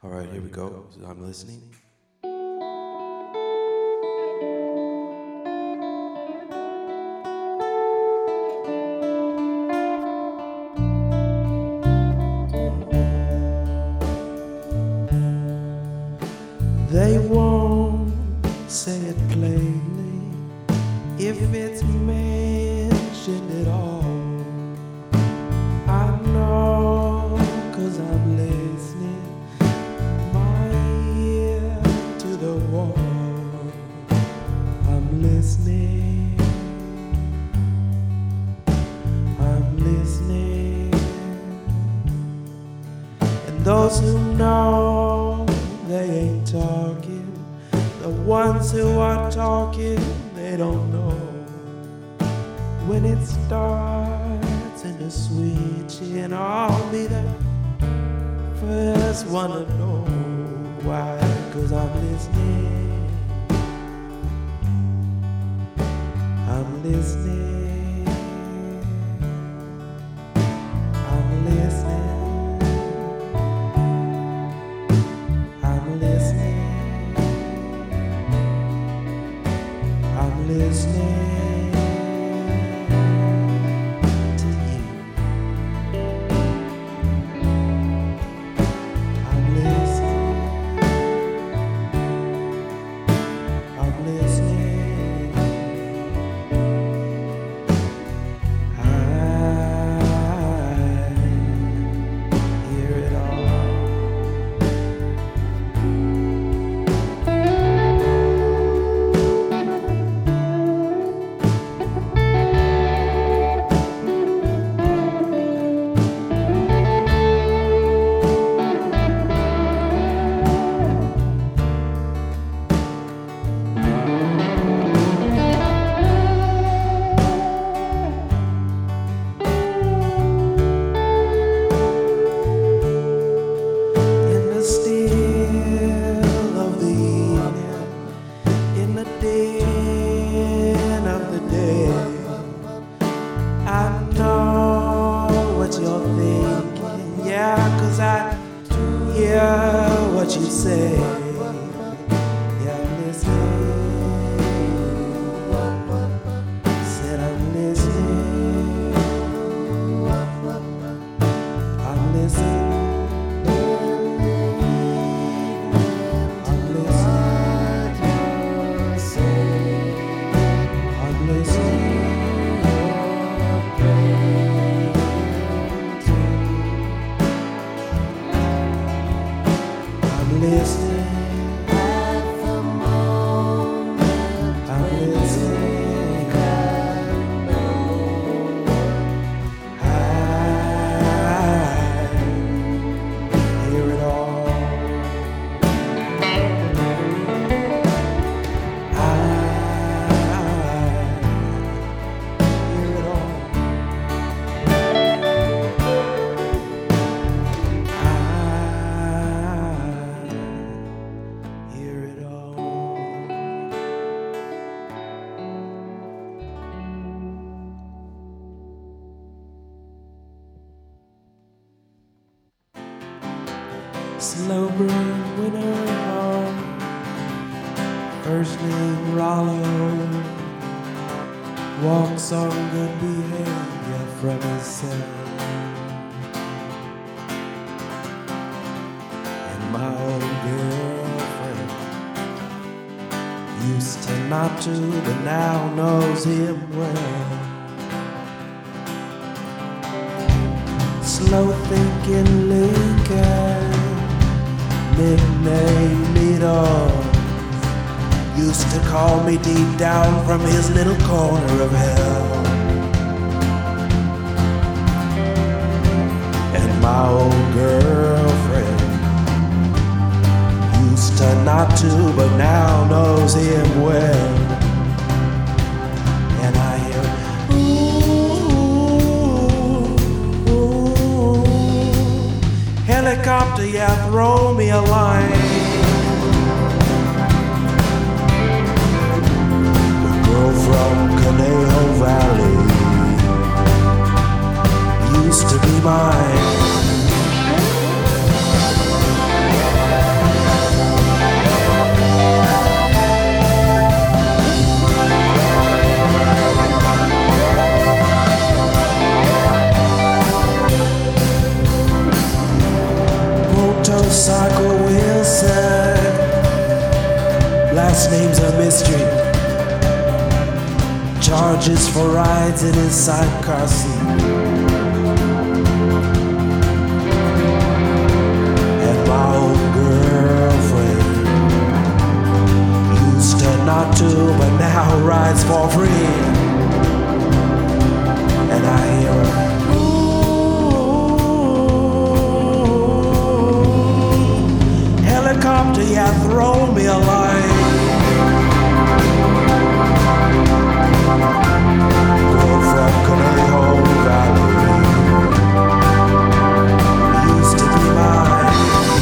All right, here we go. I'm listening. They won't say it plainly if it's mentioned at all. I know 'cause I'm listening, my ear to the wall. I'm listening, I'm listening. And those who know they ain't talking, the ones who are talking, they don't know. When it starts and the switching, I'll be the first one to know why. 'Cause I'm listening, I'm listening, I'm listening, I'm listening, I'm listening to you. I'm listening, I'm listening. I hear it all. In the still of the evening, in the den of the dead, I know what you're thinking, yeah, 'cause I hear what you say. Yeah, I'm listening, said I'm listening, I'm listening. I'm listening at the moment. I'm listening. I hear it all. I hear it all. Hear it all. Slow burn winter home, first name Rollo, walks on good behavior from his cell. And my old girlfriend used to not to, but now knows him well. Slow thinking Lincoln, nickname Needles, used to call me deep down from his little corner of hell. And my old girlfriend used to not to, but now knows him well. And I hear, ooh, ooh, helicopter, yeah, throw me a line. The girl from Conejo Valley used to be mine. motorcycle Wilson. Last name's a mystery. Charges for rides in his sidecar seat. And my old girlfriend used to not to, but now rides for free. And I hear her, helicopter, yeah, throw me a line. Girl from Conejo Valley used to be mine.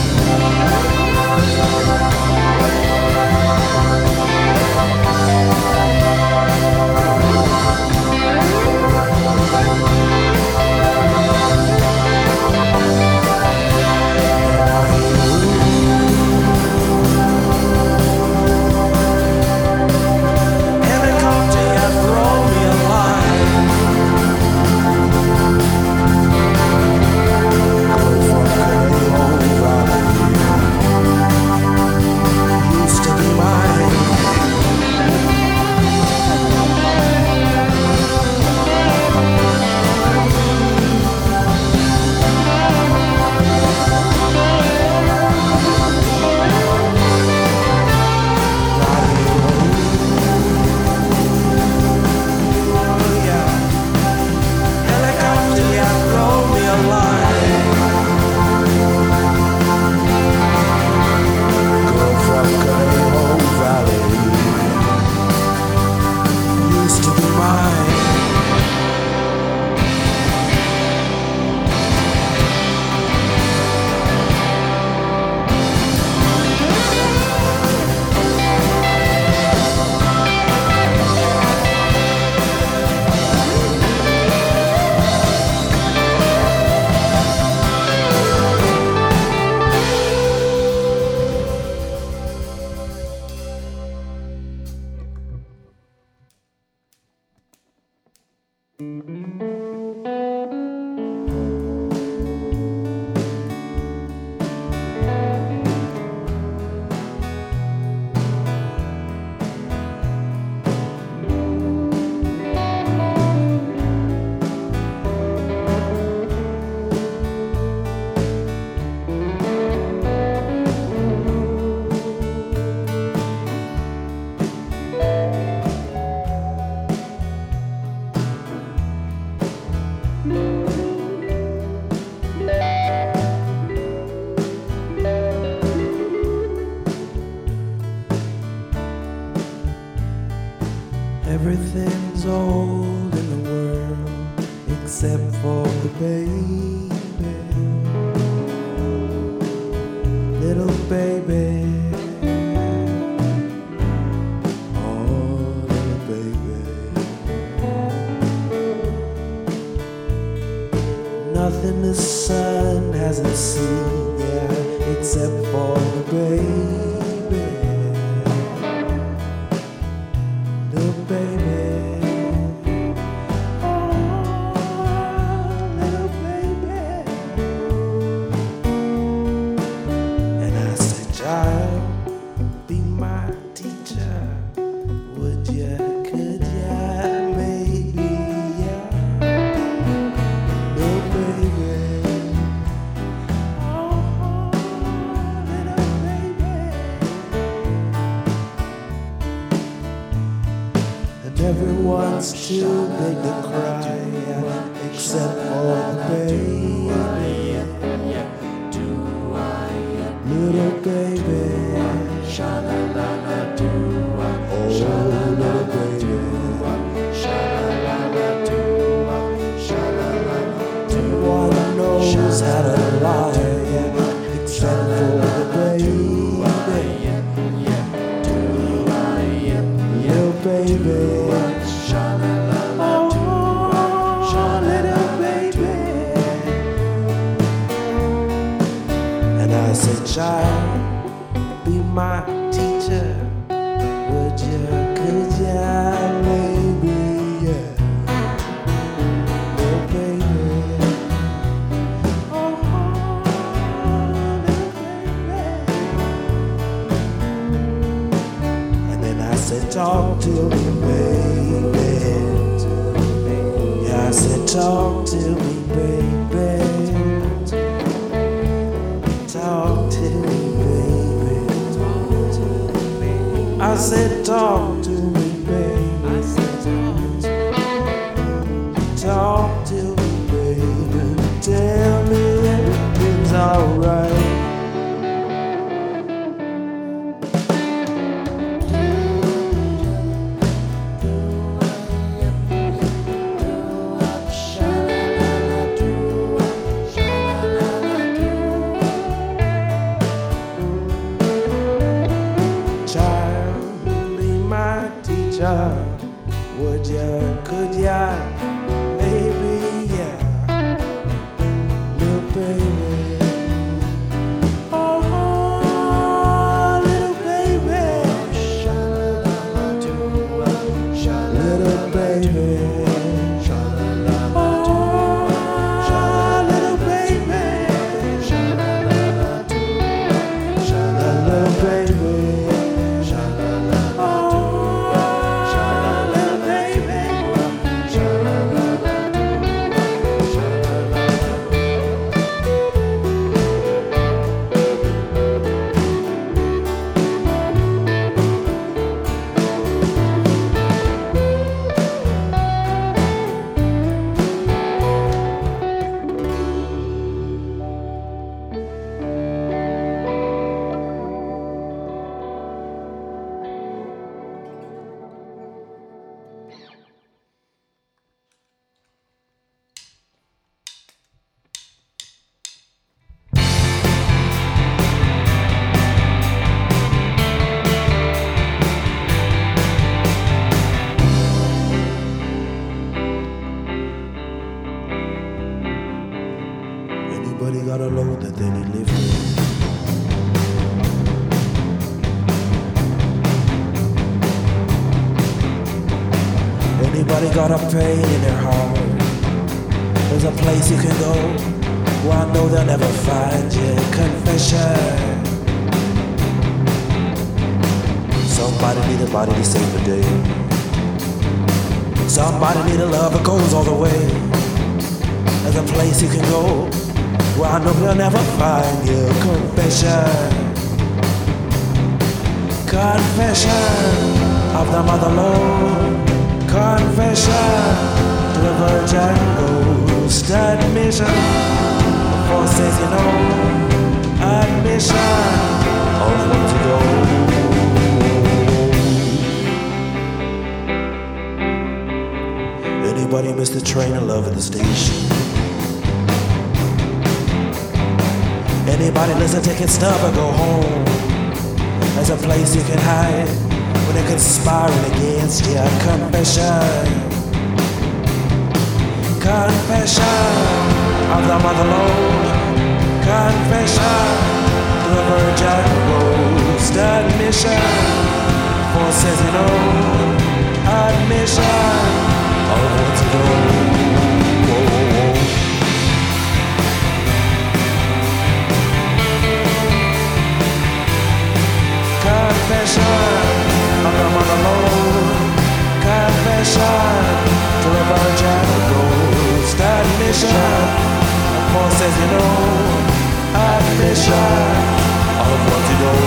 Everything's old in the world except for the baby. Little baby. Oh, little baby. Nothing the sun hasn't seen, yeah, except for the baby. Everyone's too big to cry, except for the baby. Little baby. Oh, little baby. No one knows how to lie, except for the baby. Little baby. Child, be my teacher, would you, could ya, maybe, yeah, little baby, oh, little baby. talk to me, baby. Yeah, I said, talk to me, baby. Talk to me, baby. I said, talk to me, baby. Talk to me, baby. Tell me everything's alright. Would ya, could ya, maybe, yeah, little baby. Oh, little baby. Little baby. Oh, little baby. Little baby. Anybody got a load that they need lifted? Anybody got a pain in their heart? There's a place you can go where I know they'll never find you. Confession. Somebody need a body to save the day. Somebody need a love that goes all the way. There's a place you can go where I know they'll never find you. Confession. Confession of the mother Lord. Confession to the virgin ghost. Admission for says you know. Admission of what to go. Anybody miss the train of love at the station? Anybody listen, take it, stop and go home. There's a place you can hide when they're conspiring against you. Confession. Confession of the mother Lord. Confession to the virgin ghost. Admission for says you know. Admission of what to do. Confession of the mother Lord. Confession to the virgin ghost. Admission for says you know. Admission of what to do.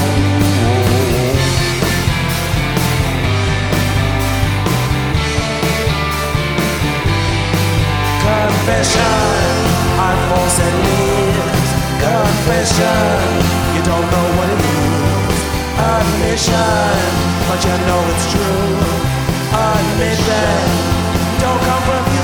Confession, I'm false and lives. Confession, you don't know what it is. Admission, but you know it's true. Admission, don't come from you.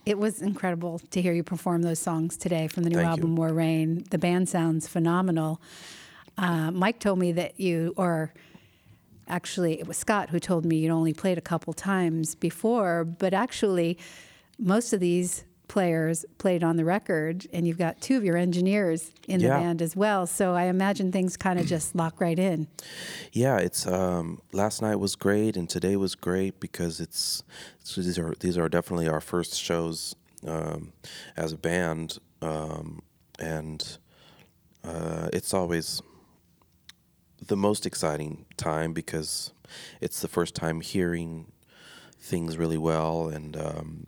It was incredible to hear you perform those songs today from the new Thank album, you. More Rain. The band sounds phenomenal. Mike told me that actually it was Scott who told me you'd only played a couple times before, but actually most of these players played on the record, and you've got two of your engineers in the band as well. So I imagine things kind of just lock right in. Yeah, it's last night was great and today was great because these are definitely our first shows as a band, and it's always the most exciting time because it's the first time hearing things really well, and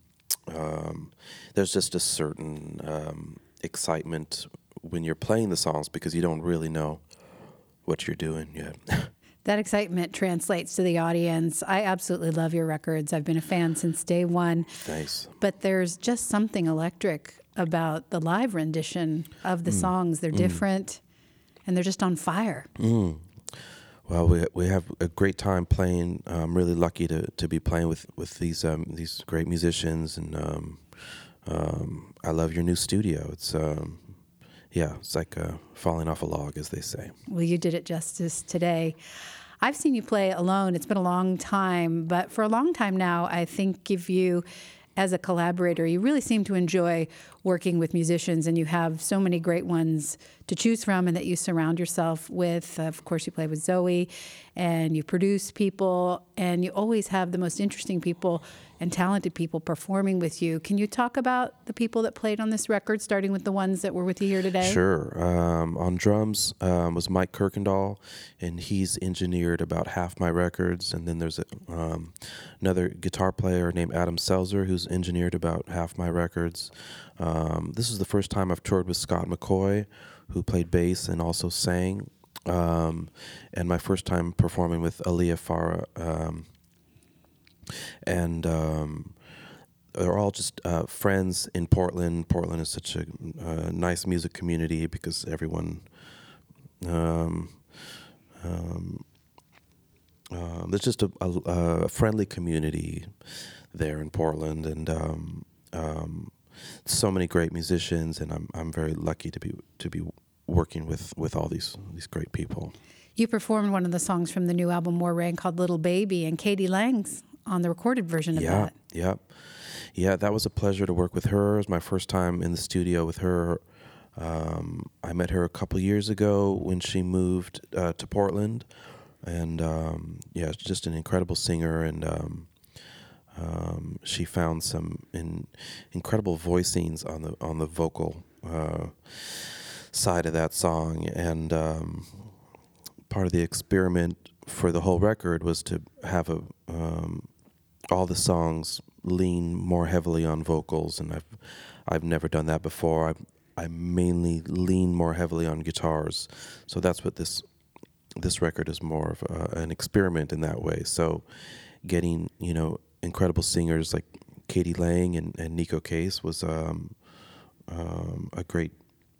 there's just a certain excitement when you're playing the songs because you don't really know what you're doing yet. That excitement translates to the audience. I absolutely love your records. I've been a fan since day one. Nice. But there's just something electric about the live rendition of the songs. They're different, and they're just on fire. Well, we have a great time playing. I'm really lucky to be playing with these great musicians, and I love your new studio. It's it's like falling off a log, as they say. Well, you did it justice today. I've seen you play alone. It's been a long time, but for a long time now, I think of you as a collaborator. You really seem to enjoy working with musicians, and you have so many great ones to choose from and that you surround yourself with. Of course, you play with Zoe, and you produce people, and you always have the most interesting people and talented people performing with you. Can you talk about the people that played on this record, starting with the ones that were with you here today? Sure. On drums was Mike Kirkendall, and he's engineered about half my records. And then there's another guitar player named Adam Selzer, who's engineered about half my records. This is the first time I've toured with Scott McCoy, who played bass and also sang. And my first time performing with Aaliyah Farah. And they're all just friends in Portland. Portland is such a nice music community because everyone, there's just a friendly community there in Portland, and so many great musicians, and I'm very lucky to be working with all these great people. You performed one of the songs from the new album, More Rain, called Little Baby, and Katie Lang's on the recorded version of that. Yeah, that was a pleasure to work with her. It was my first time in the studio with her. I met her a couple years ago when she moved to Portland, and she's just an incredible singer, and she found some incredible voicings on the vocal side of that song, and part of the experiment for the whole record was to have all the songs lean more heavily on vocals, and I've never done that before. I mainly lean more heavily on guitars, so that's what this record is more of an experiment in that way. So getting incredible singers like Katie Lang and Nico Case was a great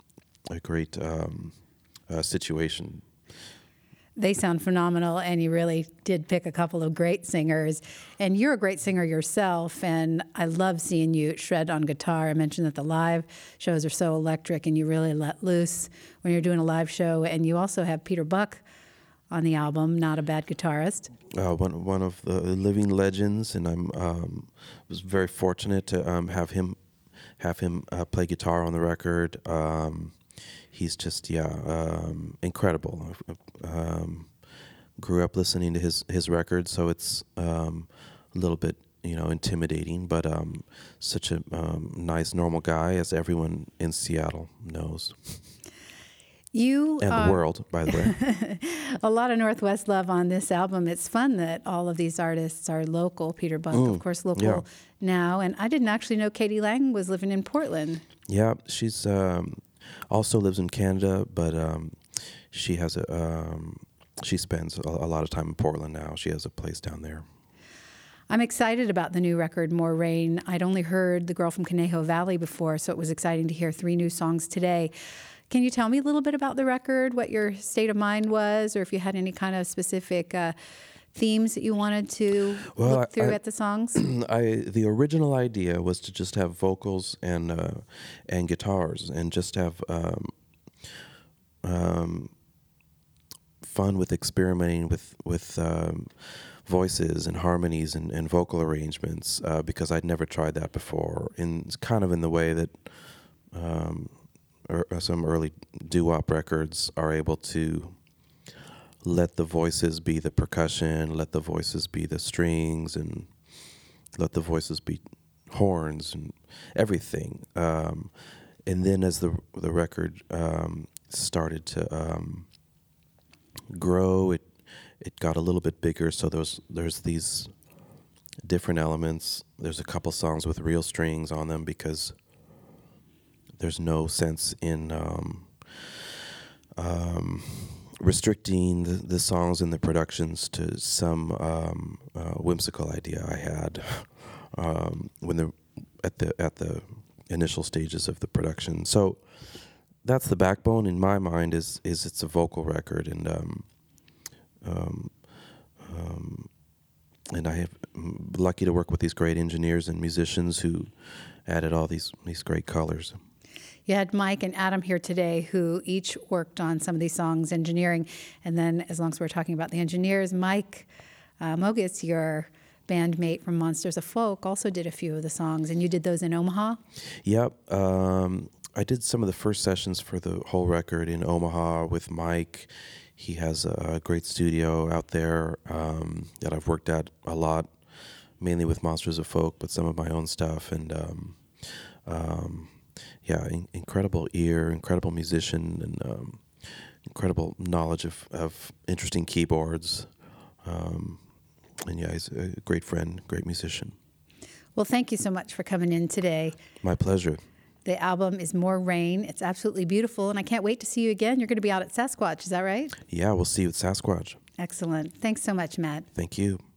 situation. They sound phenomenal, and you really did pick a couple of great singers. And you're a great singer yourself, and I love seeing you shred on guitar. I mentioned that the live shows are so electric, and you really let loose when you're doing a live show. And you also have Peter Buck on the album, not a bad guitarist. One of the living legends, and I'm was very fortunate to have him play guitar on the record. He's just incredible. Grew up listening to his records, so it's a little bit intimidating, but such a nice, normal guy, as everyone in Seattle knows. You and the world, by the way. A lot of Northwest love on this album. It's fun that all of these artists are local. Peter Buck, of course, local now, and I didn't actually know Katie Lang was living in Portland. Yeah, she's also lives in Canada, but she has she spends a lot of time in Portland now. She has a place down there. I'm excited about the new record, More Rain. I'd only heard The Girl from Conejo Valley before, so it was exciting to hear 3 new songs today. Can you tell me a little bit about the record, what your state of mind was, or if you had any kind of specific themes that you wanted to Well, look through at the songs? The original idea was to just have vocals and guitars, and just have fun with experimenting with voices and harmonies and vocal arrangements, because I'd never tried that before. In kind of in the way that some early doo-wop records are able to let the voices be the percussion, let the voices be the strings, and let the voices be horns and everything. And then as the record started to grow, it got a little bit bigger. So there's these different elements. There's a couple songs with real strings on them because there's no sense in restricting the songs and the productions to some whimsical idea I had when at the initial stages of the production. So that's the backbone in my mind. Is it's a vocal record, and I'm lucky to work with these great engineers and musicians who added all these great colors. You had Mike and Adam here today who each worked on some of these songs, engineering. And then as long as we're talking about the engineers, Mike Mogis, your bandmate from Monsters of Folk, also did a few of the songs. And you did those in Omaha? Yep. I did some of the first sessions for the whole record in Omaha with Mike. He has a great studio out there that I've worked at a lot, mainly with Monsters of Folk, but some of my own stuff. And incredible ear, incredible musician, and incredible knowledge of interesting keyboards. And yeah, he's a great friend, great musician. Well, thank you so much for coming in today. My pleasure. The album is More Rain. It's absolutely beautiful, and I can't wait to see you again. You're going to be out at Sasquatch, is that right? Yeah, we'll see you at Sasquatch. Excellent. Thanks so much, Matt. Thank you.